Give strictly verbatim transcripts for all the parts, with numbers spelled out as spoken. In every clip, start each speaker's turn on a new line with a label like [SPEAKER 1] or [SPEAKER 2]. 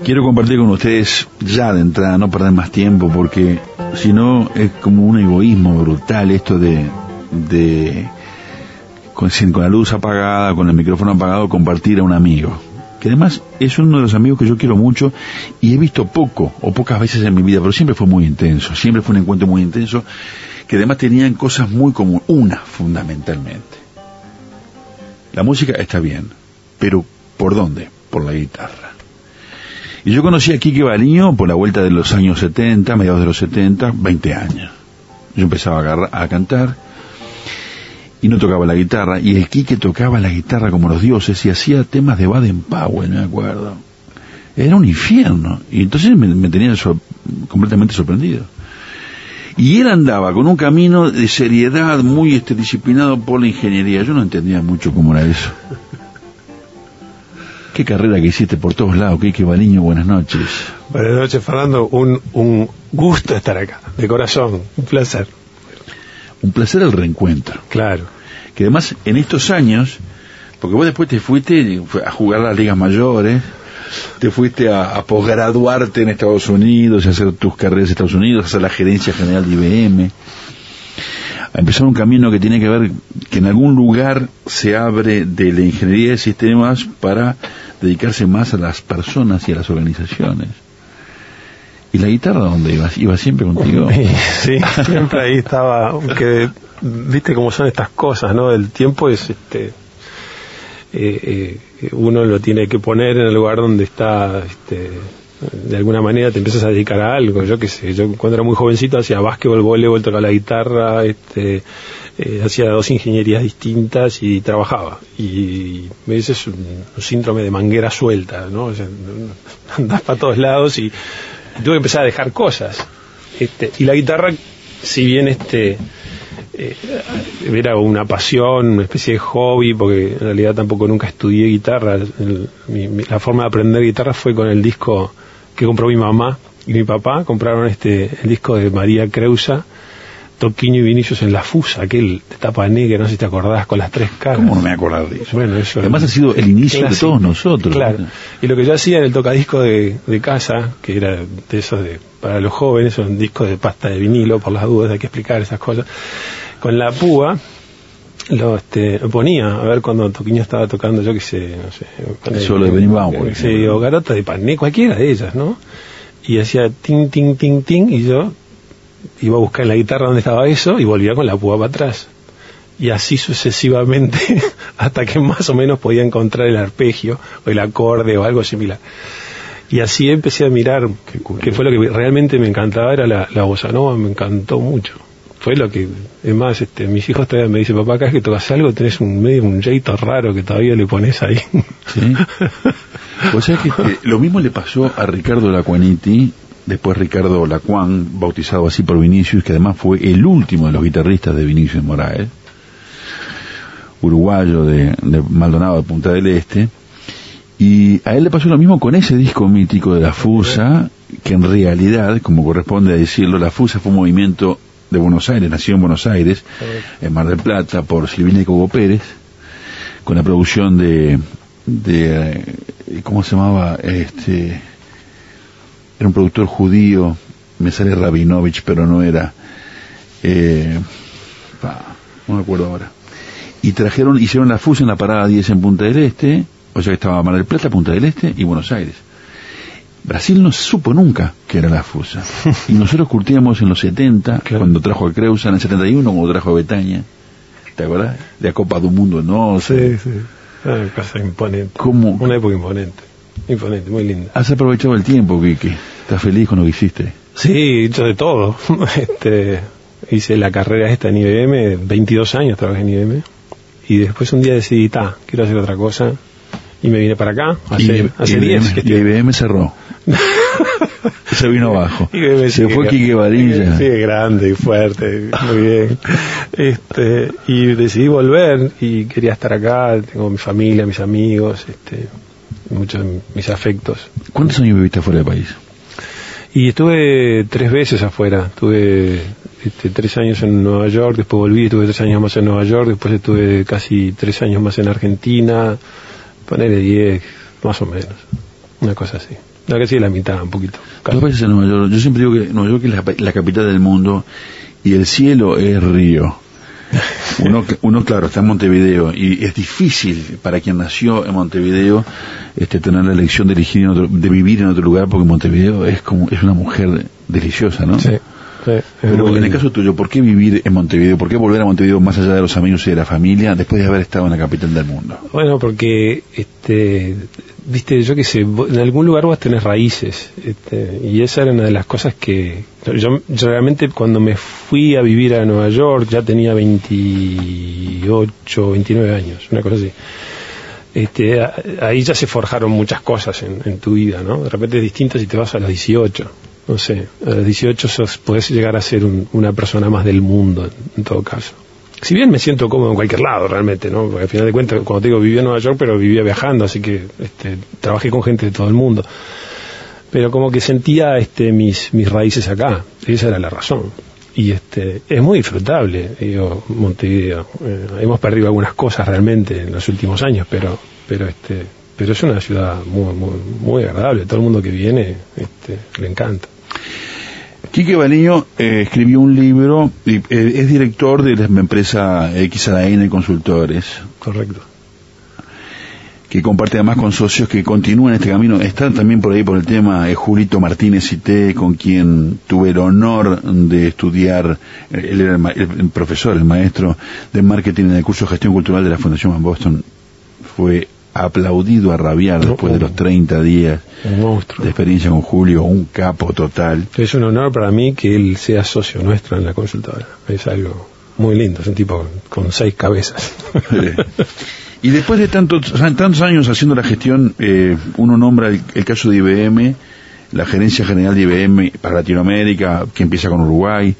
[SPEAKER 1] Quiero compartir con ustedes ya de entrada, no perder más tiempo, porque si no es como un egoísmo brutal esto de, de con, con la luz apagada, con el micrófono apagado, compartir a un amigo, que además es uno de los amigos que yo quiero mucho y he visto poco o pocas veces en mi vida, pero siempre fue muy intenso, siempre fue un encuentro muy intenso, que además tenían cosas muy comunes, una fundamentalmente. La música está bien, pero ¿por dónde? Por la guitarra. Y yo conocí a Quique Baliño por la vuelta de los años setenta, mediados de los setenta, veinte años. Yo empezaba a, agarrar, a cantar y no tocaba la guitarra, y el Quique tocaba la guitarra como los dioses y hacía temas de Baden Powell, me acuerdo. Era un infierno, y entonces me, me tenía so, completamente sorprendido. Y él andaba con un camino de seriedad muy este, disciplinado por la ingeniería. Yo no entendía mucho cómo era eso. Qué carrera que hiciste por todos lados, Quique Baliño, buenas noches.
[SPEAKER 2] Buenas noches, Fernando, un, un gusto estar acá, de corazón, un placer.
[SPEAKER 1] Un placer el reencuentro.
[SPEAKER 2] Claro.
[SPEAKER 1] Que además en estos años, porque vos después te fuiste a jugar a las ligas mayores, te fuiste a, a posgraduarte en Estados Unidos, a hacer tus carreras en Estados Unidos, a hacer la gerencia general de I B M, a empezar un camino que tiene que ver, que en algún lugar se abre de la ingeniería de sistemas para dedicarse más a las personas y a las organizaciones. ¿Y la guitarra dónde ibas? ¿Iba siempre contigo?
[SPEAKER 2] Sí, siempre ahí estaba, aunque viste cómo son estas cosas, ¿no? El tiempo es este eh, eh, uno lo tiene que poner en el lugar donde está, este, de alguna manera te empiezas a dedicar a algo. Yo qué sé, yo cuando era muy jovencito hacía básquetbol, voleibol, tocaba la guitarra, este, eh, hacía dos ingenierías distintas y trabajaba. Y a veces es un, un síndrome de manguera suelta, ¿no? O sea, andás para todos lados y tuve que empezar a dejar cosas. Este, y la guitarra, si bien este eh, era una pasión, una especie de hobby, porque en realidad tampoco nunca estudié guitarra, el, mi, mi, la forma de aprender guitarra fue con el disco que compró mi mamá y mi papá. Compraron este el disco de María Creusa, Toquinho y Vinicius en la Fusa, aquel de tapa negra, no sé si te acordás, con las tres caras.
[SPEAKER 1] ¿Cómo no me acordás de eso?
[SPEAKER 2] Bueno, eso
[SPEAKER 1] además ha sido el inicio clásico de todos nosotros.
[SPEAKER 2] Claro. ¿No? Y lo que yo hacía en el tocadisco de, de casa, que era de esos de para los jóvenes, un disco de pasta de vinilo, por las dudas hay que explicar esas cosas, con la púa lo este, ponía a ver cuando Toquinho estaba tocando, yo qué sé, no sé,
[SPEAKER 1] el solo de Benny Bauer,
[SPEAKER 2] sí, o Garota de Pané, cualquiera de ellas, ¿no? Y hacía ting, ting, ting, ting, y yo iba a buscar en la guitarra donde estaba eso y volvía con la púa para atrás. Y así sucesivamente hasta que más o menos podía encontrar el arpegio o el acorde o algo similar. Y así empecé a mirar, que fue lo que realmente me encantaba, era la, la bossa nova, me encantó mucho. Fue lo que, es más, este, mis hijos todavía me dicen, papá, cada vez que tocas algo tenés un medio, un jeito raro que todavía le pones ahí.
[SPEAKER 1] Sí. O sea que eh, lo mismo le pasó a Ricardo Lacuaniti, después Ricardo Lacuán, bautizado así por Vinicius, que además fue el último de los guitarristas de Vinicius Moraes, uruguayo de, de Maldonado de Punta del Este, y a él le pasó lo mismo con ese disco mítico de La Fusa, que en realidad, como corresponde decirlo, La Fusa fue un movimiento de Buenos Aires, nació en Buenos Aires, en Mar del Plata, por Silvina y Cobo Pérez, con la producción de, de ¿cómo se llamaba? Este, era un productor judío, me sale Rabinovich, pero no era, eh, no me acuerdo ahora. Y trajeron, hicieron La Fusa en la parada diez en Punta del Este, o sea que estaba Mar del Plata, Punta del Este y Buenos Aires. Brasil no supo nunca que era La Fusa. Y nosotros curtíamos en los setenta, claro, cuando trajo a Creusa, en el setenta y uno, cuando trajo a Betania. ¿Te acuerdas? De la Copa del Mundo, ¿no?
[SPEAKER 2] Sí, sí. Una cosa imponente.
[SPEAKER 1] ¿Cómo?
[SPEAKER 2] Una época imponente. Imponente, muy linda.
[SPEAKER 1] ¿Has aprovechado el tiempo, Quique? ¿Estás feliz con lo que hiciste?
[SPEAKER 2] Sí, he hecho de todo. este, hice la carrera esta en I B M, veintidós años trabajé en I B M. Y después un día decidí, ta, quiero hacer otra cosa. Y me vine para acá, hace, hace diez.
[SPEAKER 1] Y I B M cerró. Se vino abajo. Se fue Quique Baliño.
[SPEAKER 2] Sí, grande y fuerte, muy bien. Este, y decidí volver y quería estar acá. Tengo mi familia, mis amigos, este, muchos de mis afectos.
[SPEAKER 1] ¿Cuántos años viviste fuera del país?
[SPEAKER 2] Y estuve tres veces afuera. Estuve este, tres años en Nueva York, después volví, estuve tres años más en Nueva York, después estuve casi tres años más en Argentina. Ponele diez, más o menos, una cosa así. No, que sí, la mitad, un poquito.
[SPEAKER 1] Dos veces en Nueva York. Yo siempre digo que Nueva York es la, la capital del mundo y el cielo es Río. Uno, uno, claro, está en Montevideo y es difícil para quien nació en Montevideo este, tener la elección de elegir en otro, de vivir en otro lugar, porque Montevideo es como es una mujer deliciosa, ¿no?
[SPEAKER 2] Sí. Sí,
[SPEAKER 1] pero en el caso tuyo, ¿por qué vivir en Montevideo? ¿Por qué volver a Montevideo más allá de los amigos y de la familia después de haber estado en la capital del mundo?
[SPEAKER 2] Bueno, porque, este, viste, yo qué sé, en algún lugar vos tenés raíces, este, y esa era una de las cosas que yo, yo realmente cuando me fui a vivir a Nueva York ya tenía veintiocho, veintinueve años, una cosa así. Este, ahí ya se forjaron muchas cosas en, en tu vida, ¿no? De repente es distinto si te vas a los dieciocho. No sé, a los dieciocho sos, podés llegar a ser un, una persona más del mundo, en, en todo caso. Si bien me siento cómodo en cualquier lado, realmente, ¿no? Porque al final de cuentas, cuando te digo, vivía en Nueva York, pero vivía viajando, así que este, trabajé con gente de todo el mundo. Pero como que sentía este, mis, mis raíces acá, esa era la razón. Y este, es muy disfrutable, digo, Montevideo. Eh, hemos perdido algunas cosas realmente en los últimos años, pero, pero este, pero es una ciudad muy, muy, muy agradable. Todo el mundo que viene, este, le encanta.
[SPEAKER 1] Quique Baliño eh, escribió un libro, y, eh, es director de la empresa X A la N Consultores.
[SPEAKER 2] Correcto.
[SPEAKER 1] Que comparte además con socios que continúan este camino. Están también por ahí por el tema eh, Julito Martínez Cité, con quien tuve el honor de estudiar, eh, él era el, ma- el profesor, el maestro de marketing en el curso de gestión cultural de la Fundación Van Boston. Fue aplaudido a rabiar después de los treinta días
[SPEAKER 2] un monstruo
[SPEAKER 1] de experiencia con Julio, un capo total.
[SPEAKER 2] Es un honor para mí que él sea socio nuestro en la consultora, es algo muy lindo, es un tipo con, con seis cabezas.
[SPEAKER 1] Y después de tantos, tantos años haciendo la gestión, eh, uno nombra el, el caso de I B M, la gerencia general de I B M para Latinoamérica, que empieza con Uruguay,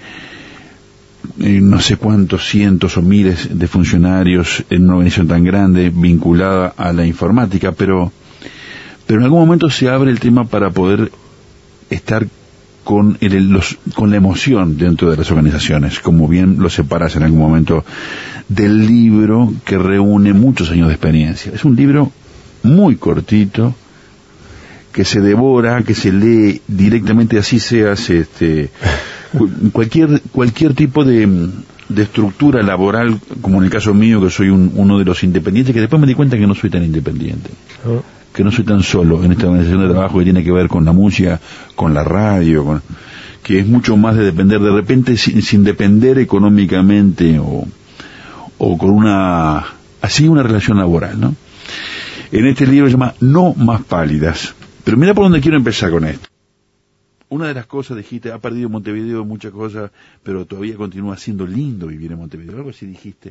[SPEAKER 1] eh, no sé cuántos cientos o miles de funcionarios en una organización tan grande vinculada a la informática, pero pero en algún momento se abre el tema para poder estar con el, los, con la emoción dentro de las organizaciones, como bien lo separas en algún momento del libro que reúne muchos años de experiencia. Es un libro muy cortito, que se devora, que se lee directamente, así seas este cualquier cualquier tipo de, de estructura laboral, como en el caso mío, que soy un, uno de los independientes, que después me di cuenta que no soy tan independiente, ¿no? Que no soy tan solo en esta organización de trabajo que tiene que ver con la música, con la radio, con, que es mucho más de depender, de repente sin, sin depender económicamente o, o con una, así una relación laboral, ¿no? En este libro se llama No Más Pálidas. Pero mira por dónde quiero empezar con esto. Una de las cosas, dijiste, ha perdido Montevideo muchas cosas, pero todavía continúa siendo lindo vivir en Montevideo, algo así dijiste.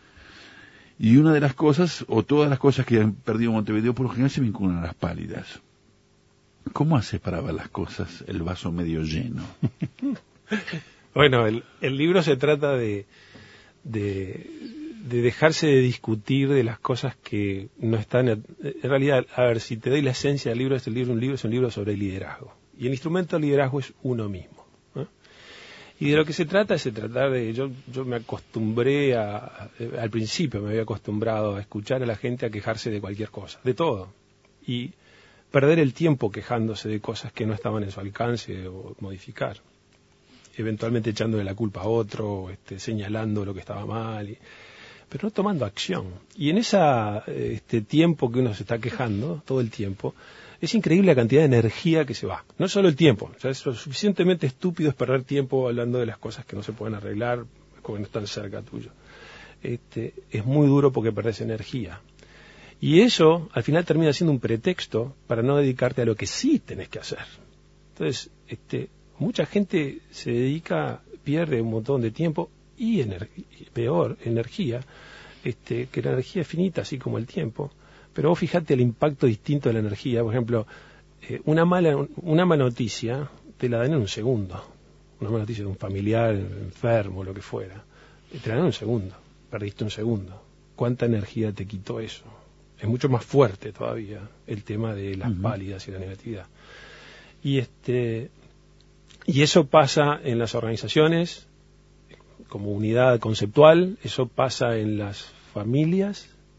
[SPEAKER 1] Y una de las cosas, o todas las cosas que han perdido Montevideo, por lo general se vinculan a las pálidas. ¿Cómo haces para ver las cosas, el vaso medio lleno?
[SPEAKER 2] Bueno, el, el libro se trata de, de, de dejarse de discutir de las cosas que no están... En realidad, a ver, si te doy la esencia del libro, este libro, un libro es un libro sobre liderazgo. Y el instrumento del liderazgo es uno mismo, ¿no? Y de lo que se trata es de tratar de... Yo, yo me acostumbré a, a... Al principio me había acostumbrado a escuchar a la gente a quejarse de cualquier cosa, de todo. Y perder el tiempo quejándose de cosas que no estaban en su alcance o modificar. Eventualmente echándole la culpa a otro, este, señalando lo que estaba mal, y, pero no tomando acción. Y en ese este, tiempo que uno se está quejando, todo el tiempo, es increíble la cantidad de energía que se va. No solo el tiempo, o sea, es lo suficientemente estúpido es perder tiempo hablando de las cosas que no se pueden arreglar, porque no están cerca tuyo. Este, es muy duro porque perdés energía. Y eso, al final, termina siendo un pretexto para no dedicarte a lo que sí tenés que hacer. Entonces, este... mucha gente se dedica, pierde un montón de tiempo y ener- peor, energía, este, que la energía es finita, así como el tiempo, pero vos fijate el impacto distinto de la energía. Por ejemplo, eh, una mala una mala noticia te la dan en un segundo, una mala noticia de un familiar enfermo, lo que fuera, te la dan en un segundo, perdiste un segundo. ¿Cuánta energía te quitó eso? Es mucho más fuerte todavía el tema de las uh-huh. pálidas y la negatividad. Y este... Y eso pasa en las organizaciones como unidad conceptual, eso pasa en las familias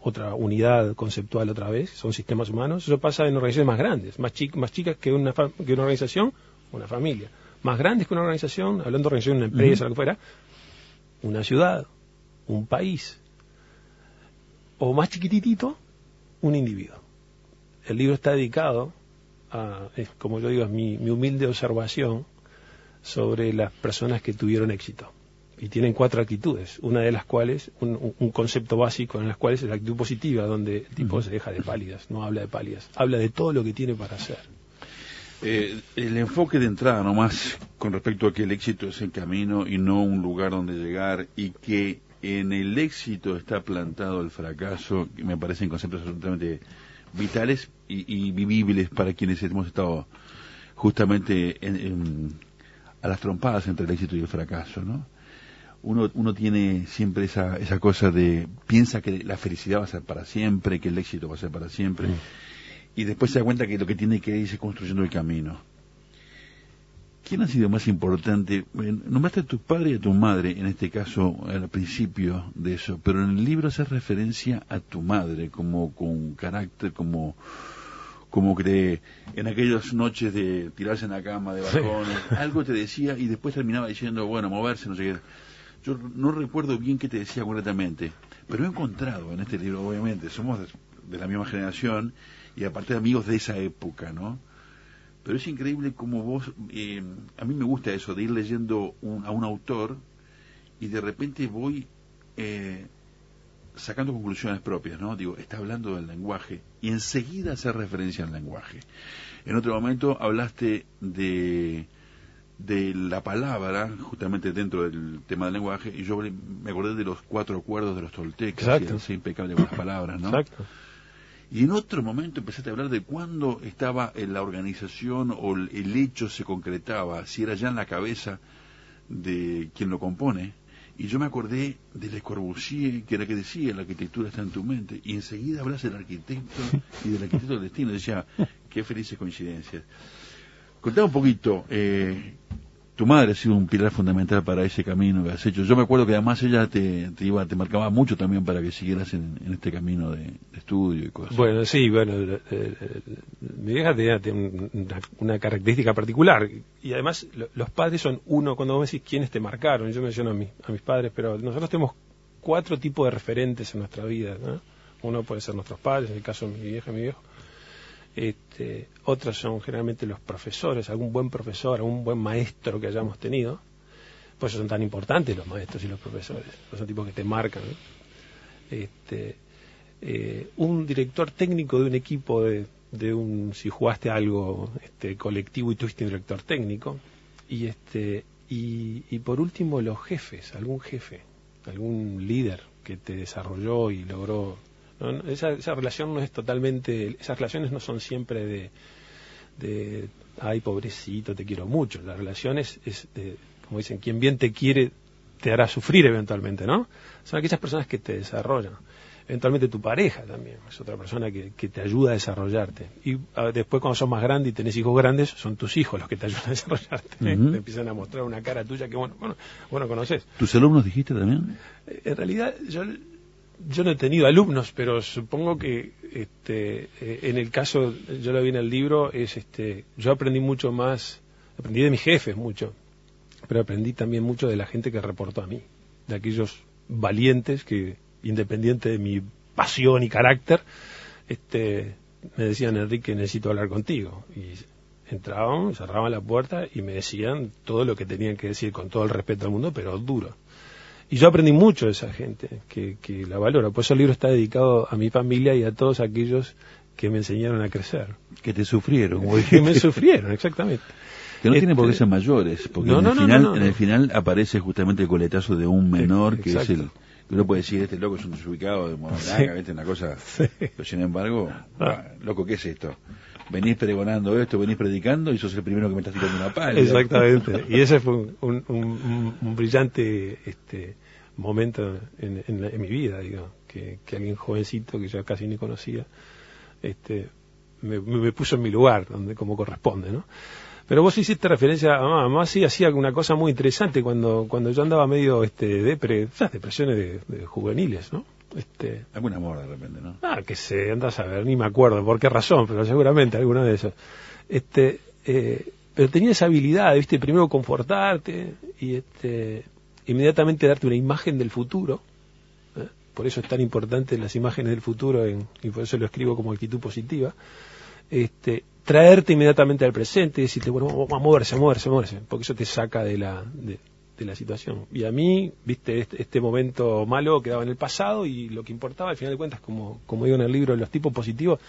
[SPEAKER 2] otra unidad conceptual otra vez, son sistemas humanos. Eso pasa en organizaciones más grandes, más, chi más chicas que una, que una organización, una familia. Más grandes que una organización, hablando de organización, una empresa, uh-huh. lo que fuera, una ciudad, un país. O más chiquitito, un individuo. El libro está dedicado a, es, como yo digo, es mi, mi humilde observación sobre las personas que tuvieron éxito. Y tienen cuatro actitudes, una de las cuales, un, un concepto básico en las cuales es la actitud positiva, donde el tipo uh-huh. se deja de pálidas, no habla de pálidas, habla de todo lo que tiene para hacer.
[SPEAKER 1] Eh, el enfoque de entrada nomás con respecto a que el éxito es el camino y no un lugar donde llegar, y que en el éxito está plantado el fracaso, que me parecen conceptos absolutamente vitales y, y vivibles para quienes hemos estado justamente en, en, a las trompadas entre el éxito y el fracaso, ¿no? Uno, uno tiene siempre esa, esa cosa de, piensa que la felicidad va a ser para siempre, que el éxito va a ser para siempre, mm. y después se da cuenta que lo que tiene que irse construyendo el camino. ¿Quién ha sido más importante? Nombraste a tu padre y a tu madre, en este caso, al principio de eso, pero en el libro hace referencia a tu madre, como con carácter, como como que te, en aquellas noches de tirarse en la cama, de balcones, sí. algo te decía y después terminaba diciendo, bueno, moverse, no sé qué. Yo no recuerdo bien qué te decía concretamente, pero he encontrado en este libro, obviamente, somos de, de la misma generación y aparte de amigos de esa época, ¿no? Pero es increíble como vos, eh, a mí me gusta eso, de ir leyendo un, a un autor y de repente voy eh, sacando conclusiones propias, ¿no? Digo, está hablando del lenguaje y enseguida hace referencia al lenguaje. En otro momento hablaste de... de la palabra, justamente dentro del tema del lenguaje, y yo me acordé de los cuatro acuerdos de los toltecas,
[SPEAKER 2] Exacto.
[SPEAKER 1] y así impecable con las palabras, ¿no?
[SPEAKER 2] Exacto.
[SPEAKER 1] Y en otro momento empezaste a hablar de cuándo estaba en la organización o el, el hecho se concretaba, si era ya en la cabeza de quien lo compone, y yo me acordé de Le Corbusier, que era que decía, la arquitectura está en tu mente, y enseguida hablas del arquitecto y del arquitecto del destino, decía, qué felices coincidencias. Contame un poquito, eh, tu madre ha sido un pilar fundamental para ese camino que has hecho. Yo me acuerdo que además ella te, te iba, te marcaba mucho también para que siguieras en, en este camino de, de estudio y cosas.
[SPEAKER 2] Bueno, sí, bueno, eh, eh, mi vieja tenía, tenía una, una característica particular, y además lo, los padres son uno, cuando vos me decís quiénes te marcaron, yo menciono a, mi, a mis padres, pero nosotros tenemos cuatro tipos de referentes en nuestra vida, ¿no? Uno puede ser nuestros padres, en el caso de mi vieja y mi viejo. Este, otros son generalmente los profesores, algún buen profesor, algún buen maestro que hayamos tenido. Por eso son tan importantes los maestros y los profesores, son tipos que te marcan, ¿no? Este, eh, un director técnico de un equipo, de, de un, si jugaste algo este, colectivo y tuviste un director técnico, y este y, y por último los jefes, algún jefe, algún líder que te desarrolló y logró. No, no, esa, esa relación no es totalmente, esas relaciones no son siempre de, de ay pobrecito, te quiero mucho. La relación es, es de, como dicen, quien bien te quiere te hará sufrir eventualmente, ¿no? Son aquellas personas que te desarrollan. Eventualmente tu pareja también es otra persona que, que te ayuda a desarrollarte. Y a, después cuando sos más grande y tenés hijos grandes, son tus hijos los que te ayudan a desarrollarte. Uh-huh. Te empiezan a mostrar una cara tuya que bueno, bueno, bueno conoces.
[SPEAKER 1] ¿Tus alumnos dijiste también?
[SPEAKER 2] En realidad yo... Yo no he tenido alumnos, pero supongo que este, eh, en el caso, yo lo vi en el libro, es este, yo aprendí mucho más, aprendí de mis jefes mucho, pero aprendí también mucho de la gente que reportó a mí, de aquellos valientes que, independiente de mi pasión y carácter, este, me decían, Enrique, necesito hablar contigo. Y entraban, cerraban la puerta y me decían todo lo que tenían que decir con todo el respeto al mundo, pero duro. Y yo aprendí mucho de esa gente, que, que la valora. Por eso el libro está dedicado a mi familia y a todos aquellos que me enseñaron a crecer.
[SPEAKER 1] Que te sufrieron. Como
[SPEAKER 2] que me sufrieron, exactamente.
[SPEAKER 1] Que no
[SPEAKER 2] este,
[SPEAKER 1] tienen por qué ser mayores, porque
[SPEAKER 2] no,
[SPEAKER 1] en,
[SPEAKER 2] no,
[SPEAKER 1] el
[SPEAKER 2] no,
[SPEAKER 1] final,
[SPEAKER 2] no, no, no.
[SPEAKER 1] en el final aparece justamente el coletazo de un menor, que
[SPEAKER 2] Exacto.
[SPEAKER 1] es el... que uno puede decir, este loco es un desubicado de Mononaga, ¿viste? Una cosa...
[SPEAKER 2] Sí.
[SPEAKER 1] Pero sin embargo,
[SPEAKER 2] Ah.
[SPEAKER 1] loco, ¿qué es esto? Venís pregonando esto, venís predicando y sos el primero que me estás tirando una pala.
[SPEAKER 2] Exactamente. Y ese fue un, un, un, un brillante... este momento en, en, la, en mi vida, digo, que, que alguien jovencito que yo casi ni conocía, este, me, me puso en mi lugar, donde como corresponde, ¿no? Pero vos hiciste referencia a mamá, mamá sí hacía una cosa muy interesante cuando, cuando yo andaba medio, este, depre, esas depresiones de, de juveniles, ¿no? Este,
[SPEAKER 1] Algún amor de repente, ¿no?
[SPEAKER 2] Ah, que se anda a saber, ni me acuerdo por qué razón, pero seguramente alguno de esos. Este, eh, pero tenía esa habilidad, ¿viste? Primero confortarte y este, inmediatamente darte una imagen del futuro. ¿eh? Por eso es tan importante las imágenes del futuro en, y por eso lo escribo como actitud positiva. Este, traerte inmediatamente al presente y decirte, bueno, vamos a moverse, a moverse, a moverse, porque eso te saca de la... De, de la situación. Y a mí, viste, este, este momento malo quedaba en el pasado y lo que importaba, al final de cuentas, como, como digo en el libro, los tipos positivos,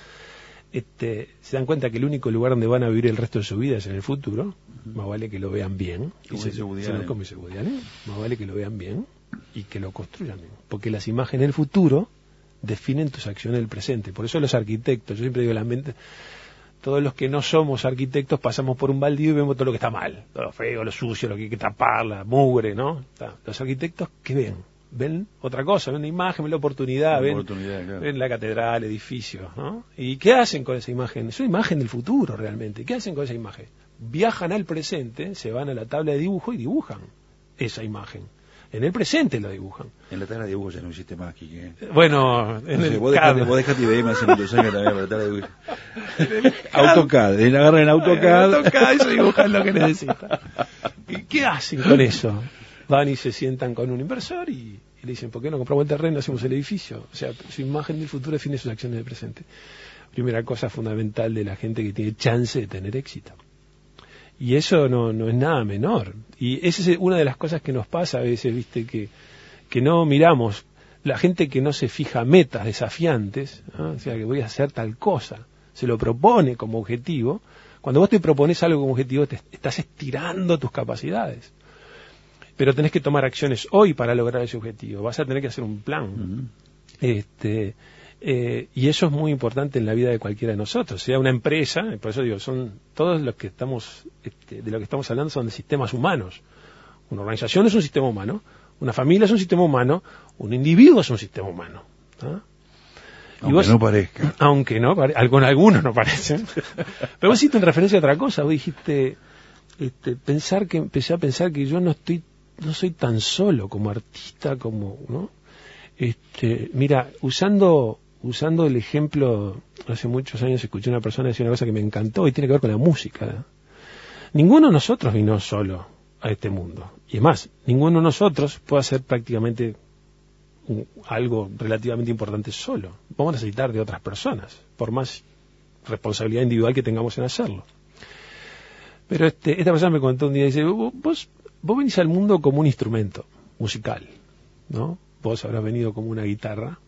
[SPEAKER 2] este, se dan cuenta que el único lugar donde van a vivir el resto de su vida es en el futuro. Uh-huh. Más vale que lo vean bien.
[SPEAKER 1] Como
[SPEAKER 2] se,
[SPEAKER 1] dice Woody
[SPEAKER 2] se
[SPEAKER 1] Allen.
[SPEAKER 2] como dice Woody Allen. Más vale que lo vean bien y que lo construyan bien. Porque las imágenes del futuro definen tus acciones del presente. Por eso los arquitectos, yo siempre digo, la mente... Todos los que no somos arquitectos pasamos por un baldío y vemos todo lo que está mal, todo lo feo, lo sucio, lo que hay que tapar, la mugre, ¿no? Los arquitectos, ¿qué ven? Ven otra cosa, ven la imagen, ven la oportunidad,
[SPEAKER 1] la
[SPEAKER 2] ven,
[SPEAKER 1] oportunidad claro.
[SPEAKER 2] ven la catedral, edificios, ¿no? ¿Y qué hacen con esa imagen? Es una imagen del futuro realmente. ¿Qué hacen con esa imagen? Viajan al presente, se van a la tabla de dibujo y dibujan esa imagen. En el presente lo dibujan.
[SPEAKER 1] En la tabla de dibujo ya no existe más, Quique.
[SPEAKER 2] Bueno, en
[SPEAKER 1] no sé,
[SPEAKER 2] el
[SPEAKER 1] vos dejate, vos dejate I B M hace muchos años también para la tabla de dibujo. AutoCAD, él agarra en AutoCAD.
[SPEAKER 2] AutoCAD y se dibujan lo que necesita. ¿Y qué hacen con eso? Van y se sientan con un inversor y, y le dicen, ¿por qué no compramos el terreno, hacemos el edificio? O sea, su imagen del futuro define sus acciones del presente. Primera cosa fundamental de la gente que tiene chance de tener éxito. Y eso no, no es nada menor. Y esa es una de las cosas que nos pasa a veces, viste, que, que no miramos. La gente que no se fija metas desafiantes, ¿no? O sea, que voy a hacer tal cosa, se lo propone como objetivo. Cuando vos te propones algo como objetivo, te estás estirando tus capacidades. Pero tenés que tomar acciones hoy para lograr ese objetivo. Vas a tener que hacer un plan. Uh-huh. Este... Eh, y eso es muy importante en la vida de cualquiera de nosotros, sea una empresa, por eso digo, son todos los que estamos, este, de lo que estamos hablando son de sistemas humanos. Una organización es un sistema humano, una familia es un sistema humano, un individuo es un sistema humano. ¿Ah?
[SPEAKER 1] Aunque vos, no parezca.
[SPEAKER 2] Aunque no, con algunos no parecen. Pero vos hiciste en referencia a otra cosa, vos dijiste, este, pensar que, empecé a pensar que yo no estoy, no soy tan solo como artista, como, ¿no? Este, mira, usando usando el ejemplo, hace muchos años escuché a una persona decir una cosa que me encantó y tiene que ver con la música, ¿no? Ninguno de nosotros vino solo a este mundo. Y es más, ninguno de nosotros puede hacer prácticamente un, algo relativamente importante solo. Vamos a necesitar de otras personas, por más responsabilidad individual que tengamos en hacerlo. Pero este, esta persona me contó un día, dice, vos, vos venís al mundo como un instrumento musical, ¿no? Vos habrás venido como una guitarra,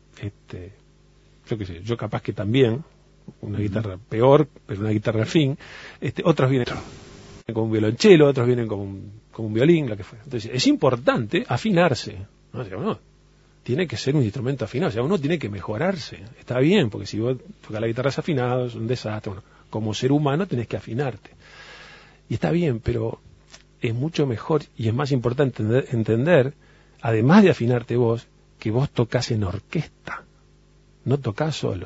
[SPEAKER 2] este, yo qué sé, yo capaz que también, una uh-huh. guitarra peor, pero una guitarra al fin, este, otros vienen con un violonchelo, otros vienen con un, con un violín, lo que fuera. Entonces, es importante afinarse, ¿no? O sea, uno tiene que ser un instrumento afinado, o sea, uno tiene que mejorarse, está bien, porque si vos tocas la guitarra desafinada, es un desastre, bueno, como ser humano tenés que afinarte. Y está bien, pero es mucho mejor y es más importante entender, entender además de afinarte vos, que vos tocás en orquesta, no tocás solo.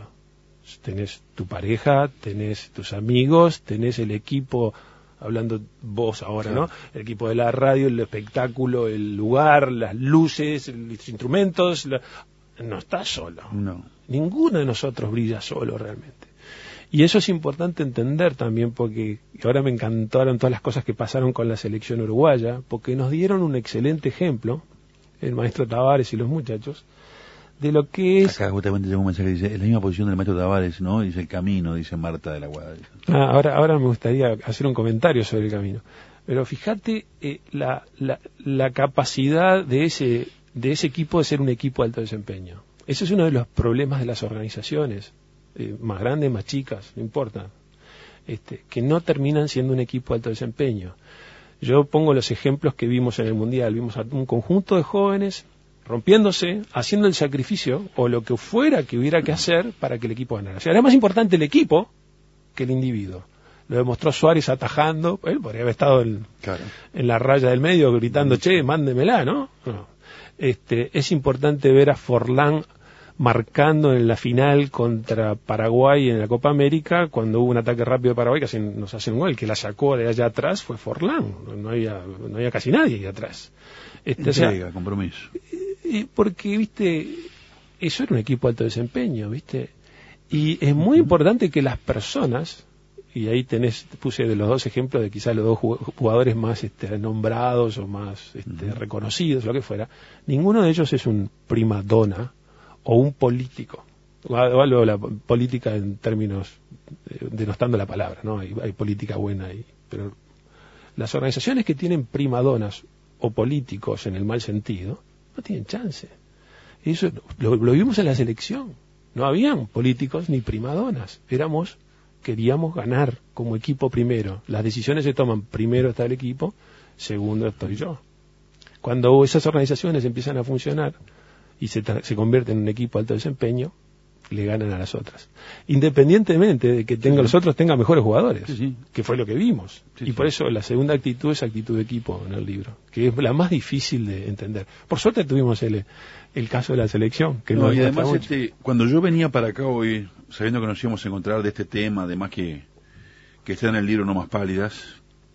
[SPEAKER 2] Tenés tu pareja, tenés tus amigos, tenés el equipo, hablando vos ahora, claro. ¿no? El equipo de la radio, el espectáculo, el lugar, las luces, los instrumentos. La... No estás solo.
[SPEAKER 1] No.
[SPEAKER 2] Ninguno de nosotros brilla solo realmente. Y eso es importante entender también, porque ahora me encantaron todas las cosas que pasaron con la selección uruguaya, porque nos dieron un excelente ejemplo, el maestro Tavares y los muchachos, de lo que es...
[SPEAKER 1] Acá justamente tengo un mensaje que dice, es la misma posición del maestro Tavares, ¿no? Dice el camino, dice Marta de la Guada.
[SPEAKER 2] Ah, ahora, ahora me gustaría hacer un comentario sobre el camino. Pero fíjate eh, la, la, la capacidad de ese, de ese equipo de ser un equipo de alto desempeño. Ese es uno de los problemas de las organizaciones, eh, más grandes, más chicas, no importa, este, que no terminan siendo un equipo de alto desempeño. Yo pongo los ejemplos que vimos en el Mundial. Vimos a un conjunto de jóvenes rompiéndose, haciendo el sacrificio o lo que fuera que hubiera que hacer para que el equipo ganara. O sea, era más importante el equipo que el individuo. Lo demostró Suárez atajando. Él podría haber estado en, claro. en la raya del medio gritando, che, mándemela, ¿no? no. Este, es importante ver a Forlán marcando en la final contra Paraguay en la Copa América, cuando hubo un ataque rápido de Paraguay, casi nos hacen un gol, el que la sacó de allá atrás fue Forlán, no había, no había casi nadie ahí atrás. Este,
[SPEAKER 1] Entrega, o sea, compromiso.
[SPEAKER 2] Y porque, viste, eso era un equipo de alto desempeño, ¿viste? Y es muy importante que las personas, y ahí tenés, puse de los dos ejemplos de quizás los dos jugadores más este, nombrados o más este, uh-huh. reconocidos, lo que fuera, ninguno de ellos es un prima donna o un político. O algo la política en términos, eh, denostando la palabra, ¿no? Hay, hay política buena ahí, pero las organizaciones que tienen primadonas o políticos en el mal sentido, no tienen chance. Y eso lo, lo vimos en la selección. No habían políticos ni primadonas. Éramos, queríamos ganar como equipo primero. Las decisiones se toman, primero está el equipo, segundo estoy yo. Cuando esas organizaciones empiezan a funcionar y se, se convierten en un equipo de alto desempeño, le ganan a las otras. Independientemente de que tenga, sí, los otros tengan mejores jugadores, sí, sí. que fue lo que vimos. Sí, y sí. por eso la segunda actitud es actitud de equipo en el libro, que es la más difícil de entender. Por suerte tuvimos el, el caso de la selección. Que
[SPEAKER 1] no, y además este, cuando yo venía para acá hoy, sabiendo que nos íbamos a encontrar de este tema, además que, que está en el libro No Más Pálidas,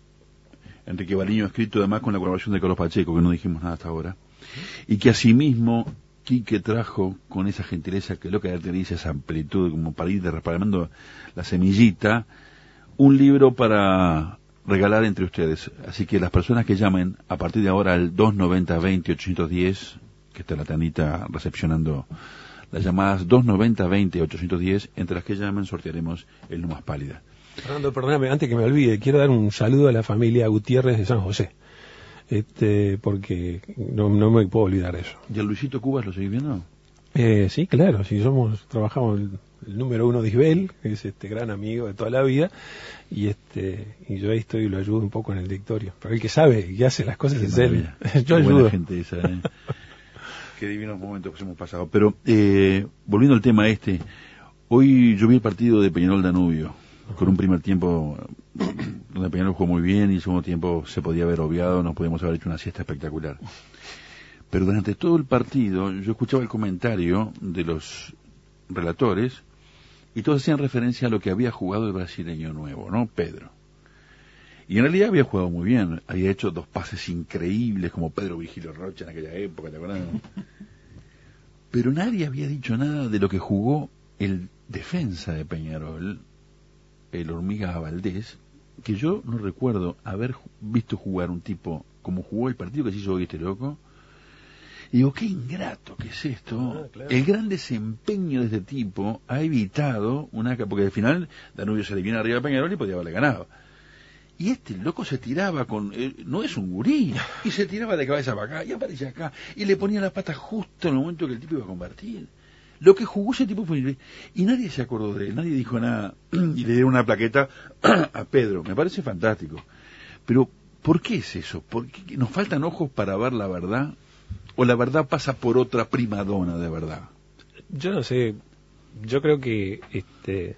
[SPEAKER 1] Enrique Baliño, escrito además con la colaboración de Carlos Pacheco, que no dijimos nada hasta ahora, y que asimismo Quique trajo con esa gentileza que lo caracteriza, esa amplitud, como para ir desparramando la semillita, un libro para regalar entre ustedes. Así que las personas que llamen a partir de ahora al dos noventa veinte ochocientos diez, que está la Tanita recepcionando las llamadas dos noventa veinte ochocientos diez, entre las que llamen sortearemos el No Más Pálida.
[SPEAKER 2] Fernando, perdóname, antes que me olvide, quiero dar un saludo a la familia Gutiérrez de San José. Este, porque no, no me puedo olvidar eso.
[SPEAKER 1] ¿Y a Luisito Cubas lo seguís viendo?
[SPEAKER 2] Eh, sí, claro, sí, somos, trabajamos el, el número uno de Isbel, que es este gran amigo de toda la vida, y este, y yo ahí estoy y lo ayudo un poco en el directorio. Pero el que sabe y hace las cosas es él. Yo ayudo.
[SPEAKER 1] Buena gente esa, ¿eh? Qué divinos momentos que hemos pasado. Pero, eh, volviendo al tema este, hoy yo vi el partido de Peñarol Danubio, con un primer tiempo donde Peñarol jugó muy bien y el segundo tiempo se podía haber obviado, nos podíamos haber hecho una siesta espectacular. Pero durante todo el partido yo escuchaba el comentario de los relatores y todos hacían referencia a lo que había jugado el brasileño nuevo, ¿no? Pedro. Y en realidad había jugado muy bien, había hecho dos pases increíbles como Pedro Vigilio Rocha en aquella época, ¿te acuerdas? Pero nadie había dicho nada de lo que jugó el defensa de Peñarol, el Hormiga Valdés, que yo no recuerdo haber visto jugar un tipo como jugó el partido que se hizo hoy este loco. Y digo, qué ingrato que es esto. Ah, claro. El gran desempeño de este tipo ha evitado una... porque al final Danubio se le viene arriba a Peñarol y podía haberle ganado. Y este loco se tiraba con... Eh, no es un gurí. Y se tiraba de cabeza para acá y aparecía acá. Y le ponía la pata justo en el momento que el tipo iba a convertir. Lo que jugó ese tipo fue increíble. Y nadie se acordó de él, nadie dijo nada. Y le dieron una plaqueta a Pedro. Me parece fantástico. Pero, ¿por qué es eso? ¿Por qué nos faltan ojos para ver la verdad? ¿O la verdad pasa por otra primadona de verdad?
[SPEAKER 2] Yo no sé. Yo creo que... este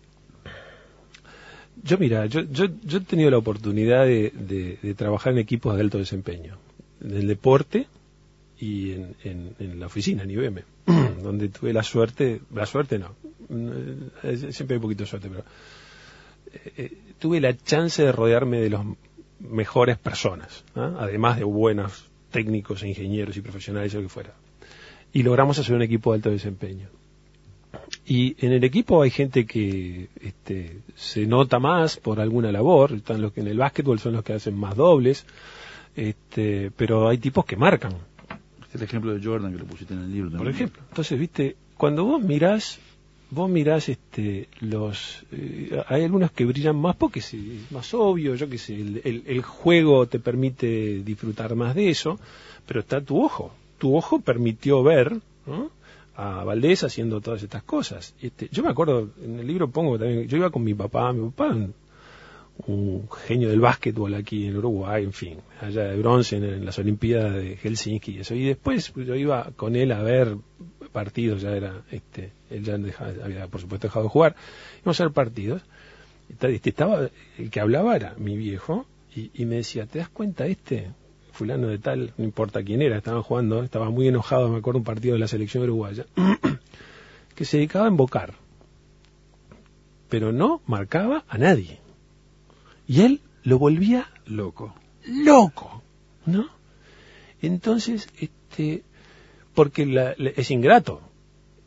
[SPEAKER 2] Yo, mira, yo, yo, yo he tenido la oportunidad de, de, de trabajar en equipos de alto desempeño. En el deporte y en, en, en la oficina, en I B M, donde tuve la suerte, la suerte no, siempre hay un poquito de suerte, pero eh, tuve la chance de rodearme de las mejores personas, ¿no? Además de buenos técnicos e ingenieros y profesionales o lo que fuera. Y logramos hacer un equipo de alto desempeño. Y en el equipo hay gente que este, se nota más por alguna labor, están los que en el básquetbol son los que hacen más dobles, este, pero hay tipos que marcan.
[SPEAKER 1] Este es el ejemplo de Jordan que lo pusiste en el libro también.
[SPEAKER 2] Por ejemplo, entonces, viste, cuando vos mirás, vos mirás este, los, eh, hay algunos que brillan más porque es más obvio, yo qué sé, el, el, el juego te permite disfrutar más de eso, pero está tu ojo, tu ojo permitió ver, ¿no?, a Valdés haciendo todas estas cosas. Este, yo me acuerdo, en el libro pongo también, yo iba con mi papá, mi papá un, un genio del básquetbol aquí en Uruguay, en fin, allá de bronce en, en las Olimpiadas de Helsinki y eso, y después pues, yo iba con él a ver partidos, ya era, este, él ya dejaba, había por supuesto dejado de jugar, íbamos a ver partidos, este, estaba, el que hablaba era mi viejo, y, y me decía, ¿te das cuenta este? Fulano de tal, no importa quién era, estaban jugando, estaba muy enojado, me acuerdo un partido de la selección uruguaya, que se dedicaba a embocar, pero no marcaba a nadie. Y él lo volvía loco, loco, ¿no? Entonces, este, porque la, la, es ingrato,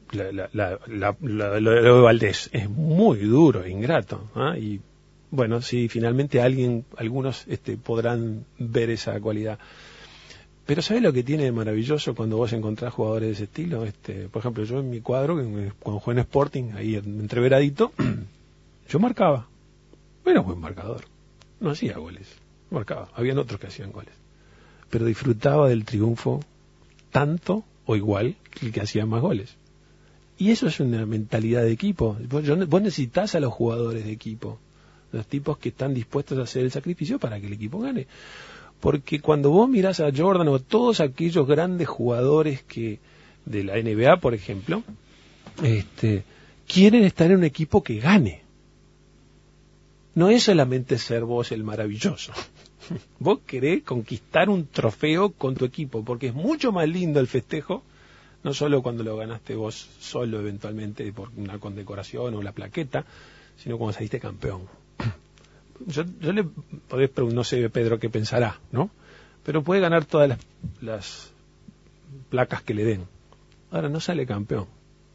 [SPEAKER 2] la, la, la, la, la, lo de Valdés es muy duro e ingrato, ¿eh? Y bueno, sí, finalmente alguien, algunos este, podrán ver esa cualidad. Pero ¿sabés lo que tiene de maravilloso cuando vos encontrás jugadores de ese estilo? Este, por ejemplo, yo en mi cuadro, cuando jugué en Sporting, ahí entreveradito, yo marcaba. Era buen marcador. No hacía goles, marcaba. Habían otros que hacían goles. Pero disfrutaba del triunfo tanto o igual que el que hacía más goles. Y eso es una mentalidad de equipo. Vos, vos necesitás a los jugadores de equipo, los tipos que están dispuestos a hacer el sacrificio para que el equipo gane. Porque cuando vos mirás a Jordan o todos aquellos grandes jugadores que de la N B A, por ejemplo, este, quieren estar en un equipo que gane. No es solamente ser vos el maravilloso. Vos querés conquistar un trofeo con tu equipo, porque es mucho más lindo el festejo, no solo cuando lo ganaste vos solo eventualmente por una condecoración o la plaqueta, sino cuando saliste campeón. Yo, yo le podés preguntar, no sé, Pedro, qué pensará, ¿no? Pero puede ganar todas las, las placas que le den. Ahora no sale campeón.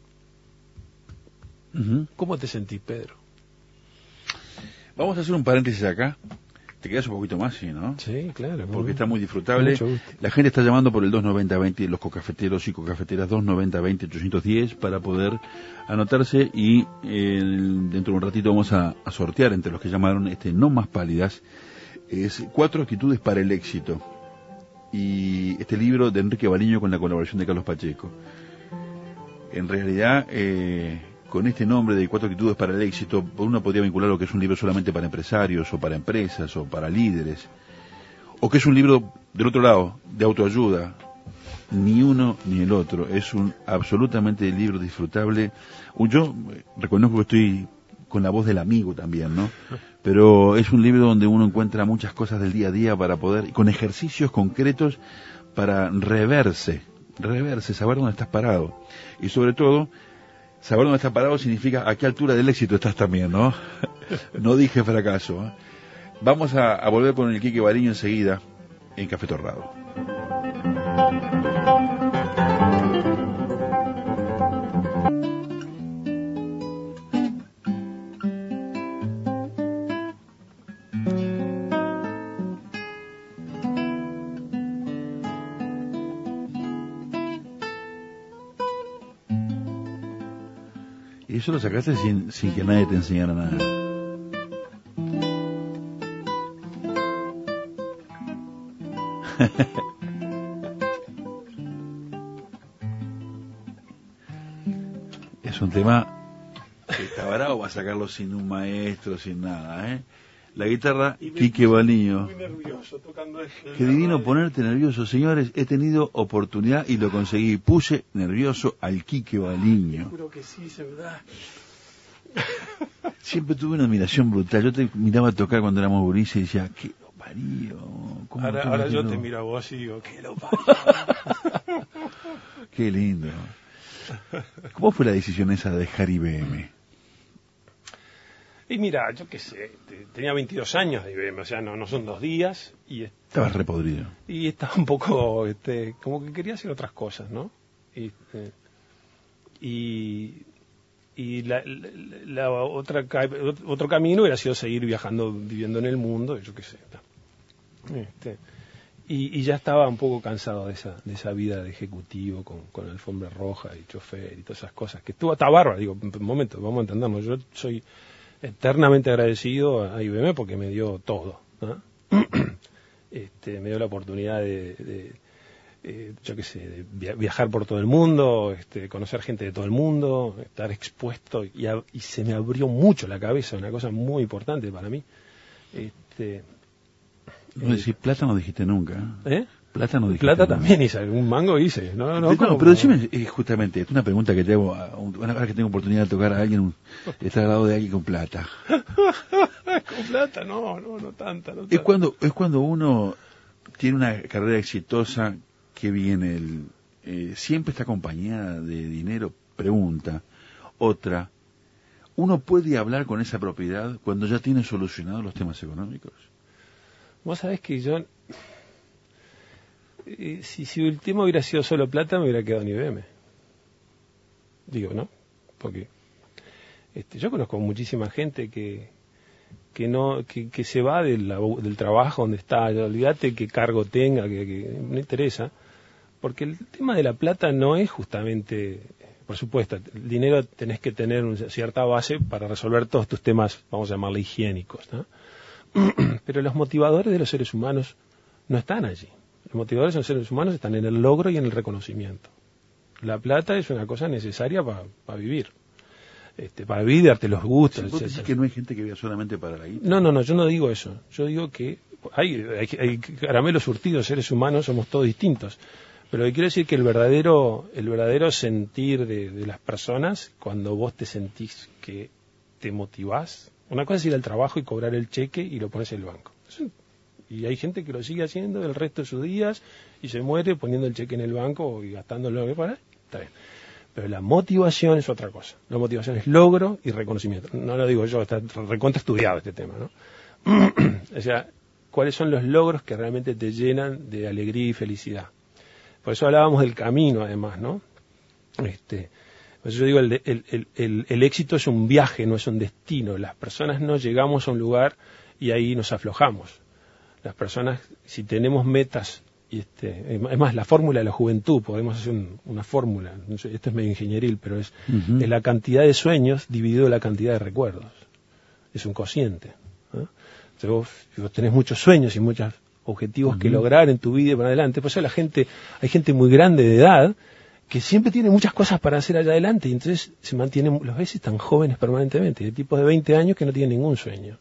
[SPEAKER 2] Uh-huh. ¿Cómo te sentís, Pedro?
[SPEAKER 1] Vamos a hacer un paréntesis acá. Te quedas un poquito más, sí, ¿no?
[SPEAKER 2] Sí, claro.
[SPEAKER 1] Porque está muy disfrutable. La gente está llamando por el dos noventa veinte, los cocafeteros y cocafeteras dos noventa veinte ochocientos diez para poder anotarse y eh, dentro de un ratito vamos a, a sortear entre los que llamaron este No Más Pálidas. Es Cuatro Actitudes para el Éxito. Y este libro de Enrique Baliño con la colaboración de Carlos Pacheco. En realidad, eh, con este nombre de Cuatro Actitudes para el Éxito, uno podría vincular lo que es un libro solamente para empresarios o para empresas o para líderes, o que es un libro, del otro lado, de autoayuda. Ni uno ni el otro. Es un absolutamente libro disfrutable. Yo reconozco que estoy con la voz del amigo también, ¿no? Pero es un libro donde uno encuentra muchas cosas del día a día para poder, con ejercicios concretos para reverse, reverse, saber dónde estás parado. Y sobre todo, saber dónde estás parado significa a qué altura del éxito estás también, ¿no? No dije fracaso, ¿eh? Vamos a, a volver con el Quique Baliño enseguida en Café Torrado. Y eso lo sacaste sin, sin que nadie te enseñara nada. Es un tema que está bravo para sacarlo sin un maestro, sin nada, ¿eh? La guitarra, Quique Baliño.
[SPEAKER 2] Muy nervioso tocando esto.
[SPEAKER 1] Qué divino ponerte nervioso, señores. He tenido oportunidad y lo conseguí. Puse nervioso al Quique Baliño.
[SPEAKER 2] Seguro que sí, se verdad.
[SPEAKER 1] Siempre tuve una admiración brutal. Yo te miraba tocar cuando éramos gurises y decía, qué lo parió.
[SPEAKER 2] Ahora, ahora yo lo... te miro a vos y digo, qué lo parió.
[SPEAKER 1] Qué lindo. ¿Cómo fue la decisión esa de dejar I B M?
[SPEAKER 2] Y mira, yo qué sé, tenía veintidós años de I B M, o sea, no, no son dos días. Y
[SPEAKER 1] estabas repodrido.
[SPEAKER 2] Y estaba un poco, este, como que quería hacer otras cosas, ¿no? Y, eh, y, y la, la, la otra, otro camino hubiera sido seguir viajando, viviendo en el mundo, yo qué sé. Este, y, y ya estaba un poco cansado de esa, de esa vida de ejecutivo con, con alfombra roja y chofer y todas esas cosas, que estuvo hasta bárbaro. Digo, un momento, vamos a entendernos, yo soy eternamente agradecido a I B M porque me dio todo, ¿no? Este, me dio la oportunidad de, de eh, yo qué sé, de viajar por todo el mundo, este, conocer gente de todo el mundo, estar expuesto y, a, y se me abrió mucho la cabeza, una cosa muy importante para mí. Este,
[SPEAKER 1] no eh, decís plata no dijiste nunca.
[SPEAKER 2] ¿Eh?
[SPEAKER 1] Plata no dijiste
[SPEAKER 2] Plata
[SPEAKER 1] nunca.
[SPEAKER 2] También hice, algún mango hice. No, no,
[SPEAKER 1] no pero decime, eh, justamente, es una pregunta que te hago, una vez que tengo oportunidad de tocar a alguien, estar al lado de alguien con plata.
[SPEAKER 2] Con plata, no, no, no tanta. No tanta.
[SPEAKER 1] Es cuando, es cuando uno tiene una carrera exitosa que viene, el, eh, siempre está acompañada de dinero. Pregunta. Otra, ¿uno puede hablar con esa propiedad cuando ya tiene solucionados los temas económicos?
[SPEAKER 2] Vos sabés que yo... Eh, si, si el tema hubiera sido solo plata, me hubiera quedado en I B M. digo, ¿no? Porque este, yo conozco muchísima gente que que no que, que se va del, del trabajo donde está, olvídate qué cargo tenga, que, que no interesa, porque el tema de la plata no es justamente, por supuesto, el dinero tenés que tener una cierta base para resolver todos tus temas, vamos a llamarle higiénicos, ¿no? Pero los motivadores de los seres humanos no están allí. Los motivadores de los seres humanos están en el logro y en el reconocimiento. La plata es una cosa necesaria para pa vivir. Este, para vivir, darte los gustos.
[SPEAKER 1] ¿Vos decís que no hay gente que viva solamente para la guita?
[SPEAKER 2] No, no, no, yo no digo eso. Yo digo que hay, hay, hay caramelos surtidos, seres humanos, somos todos distintos. Pero quiero decir que el verdadero, el verdadero sentir de, de las personas, cuando vos te sentís que te motivás, una cosa es ir al trabajo y cobrar el cheque y lo pones en el banco. Eso, y hay gente que lo sigue haciendo el resto de sus días y se muere poniendo el cheque en el banco y gastándolo lo que para. Está bien. Pero la motivación es otra cosa. La motivación es logro y reconocimiento. No lo digo yo, está recontra estudiado este tema, ¿no? O sea, ¿cuáles son los logros que realmente te llenan de alegría y felicidad? Por eso hablábamos del camino, además, ¿no? Este, por eso yo digo, el, el, el, el, el éxito es un viaje, no es un destino. Las personas no llegamos a un lugar y ahí nos aflojamos. Las personas, si tenemos metas, y este, es más, la fórmula de la juventud, podemos hacer un, una fórmula, no sé, esto es medio ingenieril, pero es, uh-huh. es la cantidad de sueños dividido la cantidad de recuerdos. Es un cociente, ¿no? Entonces vos, vos tenés muchos sueños y muchos objetivos uh-huh. que lograr en tu vida y para adelante. Por eso la gente, hay gente muy grande de edad que siempre tiene muchas cosas para hacer allá adelante y entonces se mantienen, los veces tan jóvenes permanentemente, de tipos de veinte años que no tienen ningún sueño.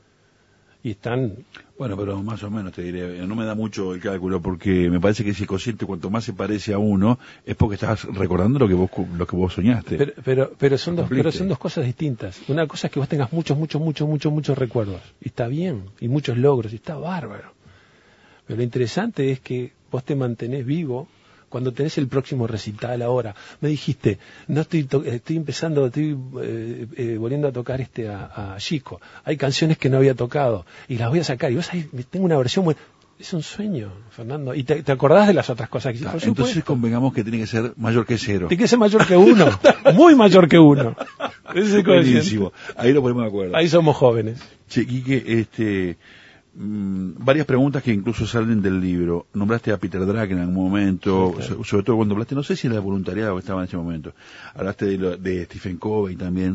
[SPEAKER 2] Y están...
[SPEAKER 1] Bueno, pero más o menos te diré, no me da mucho el cálculo porque me parece que ese cociente cuanto más se parece a uno es porque estás recordando lo que vos lo que vos soñaste.
[SPEAKER 2] Pero pero pero son dos pero son dos cosas distintas. Una cosa es que vos tengas muchos muchos muchos muchos muchos recuerdos y está bien, y muchos logros y está bárbaro. Pero lo interesante es que vos te mantenés vivo cuando tenés el próximo recital ahora. Me dijiste, no estoy to- estoy empezando, estoy eh, eh, volviendo a tocar este a, a Chico. Hay canciones que no había tocado y las voy a sacar. Y vos sabés, tengo una versión muy... Es un sueño, Fernando. Y te, te acordás de las otras cosas que hiciste.
[SPEAKER 1] Ah, entonces convengamos que tiene que ser mayor que cero.
[SPEAKER 2] Tiene que ser mayor que uno. Muy mayor que uno. Ese es
[SPEAKER 1] buenísimo. Ahí lo ponemos de acuerdo.
[SPEAKER 2] Ahí somos jóvenes.
[SPEAKER 1] Che, Quique, este... Mm, varias preguntas que incluso salen del libro. Nombraste a Peter Drucker en algún momento, sí, claro. so, sobre todo cuando hablaste, no sé si era de voluntariado o estaba en ese momento. Hablaste de, lo, de Stephen Covey también.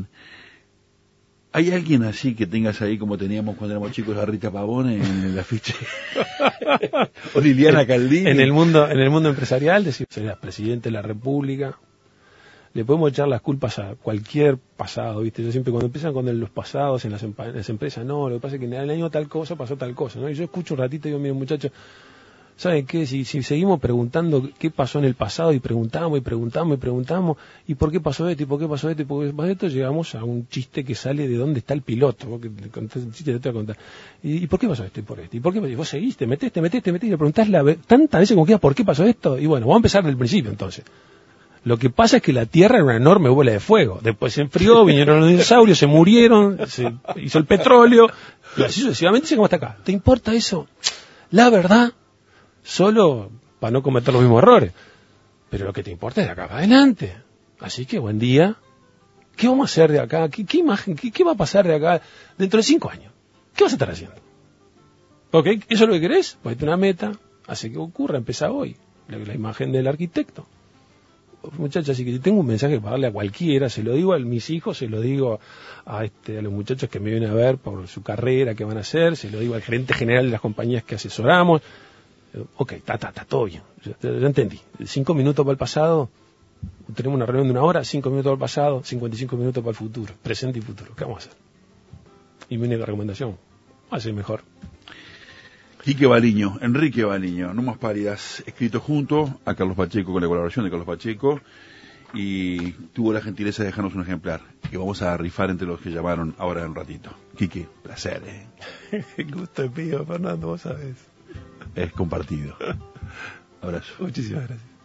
[SPEAKER 1] ¿Hay alguien así que tengas ahí como teníamos cuando éramos chicos a Rita Pavone en el afiche? O Liliana Caldini.
[SPEAKER 2] En el mundo, en el mundo empresarial, decir, serías presidente de la República. Le podemos echar las culpas a cualquier pasado, ¿viste? Yo siempre cuando empiezan con los pasados en las, en las empresas, no, lo que pasa es que en el año tal cosa pasó tal cosa, ¿no? Y yo escucho un ratito y digo, miren muchachos, ¿saben qué? Si, si seguimos preguntando qué pasó en el pasado y preguntamos y preguntamos y preguntamos y por qué pasó esto y por qué pasó esto y por qué pasó esto, llegamos a un chiste que sale de dónde está el piloto. Vos que te contás el chiste, te voy a contar. ¿Y, y por qué pasó esto y por esto? ¿Y por qué pasó? Y vos seguiste, meteste, meteste, meteste y le preguntás la, tantas veces como quieras por qué pasó esto. Y bueno, vamos a empezar del principio entonces. Lo que pasa es que la Tierra era una enorme bola de fuego. Después se enfrió, vinieron los dinosaurios, se murieron, se hizo el petróleo, y así sucesivamente llegamos hasta acá. ¿Te importa eso? La verdad, solo para no cometer los mismos errores. Pero lo que te importa es de acá para adelante. Así que buen día. ¿Qué vamos a hacer de acá? ¿Qué, qué imagen? Qué, ¿Qué va a pasar de acá dentro de cinco años? ¿Qué vas a estar haciendo? ¿Ok? ¿Eso es lo que querés? Ponete una meta, hace que ocurra, empezá hoy. La, la imagen del arquitecto. Muchachos, así que si tengo un mensaje para darle a cualquiera, se lo digo a mis hijos, se lo digo a este a los muchachos que me vienen a ver por su carrera, qué van a hacer, se lo digo al gerente general de las compañías que asesoramos. Ok, está, está, está todo bien, ya, ya entendí. Cinco minutos para el pasado, tenemos una reunión de una hora, cinco minutos para el pasado, cincuenta y cinco minutos para el futuro, presente y futuro. ¿Qué vamos a hacer? Y mi única recomendación, hacer mejor.
[SPEAKER 1] Quique Baliño, Enrique Baliño, No Más Pálidas, escrito junto a Carlos Pacheco, con la colaboración de Carlos Pacheco, y tuvo la gentileza de dejarnos un ejemplar que vamos a rifar entre los que llamaron ahora en un ratito. Quique, placer, ¿eh?
[SPEAKER 2] El gusto es mío, Fernando, vos sabés.
[SPEAKER 1] Es compartido. Abrazo.
[SPEAKER 2] Muchísimas gracias.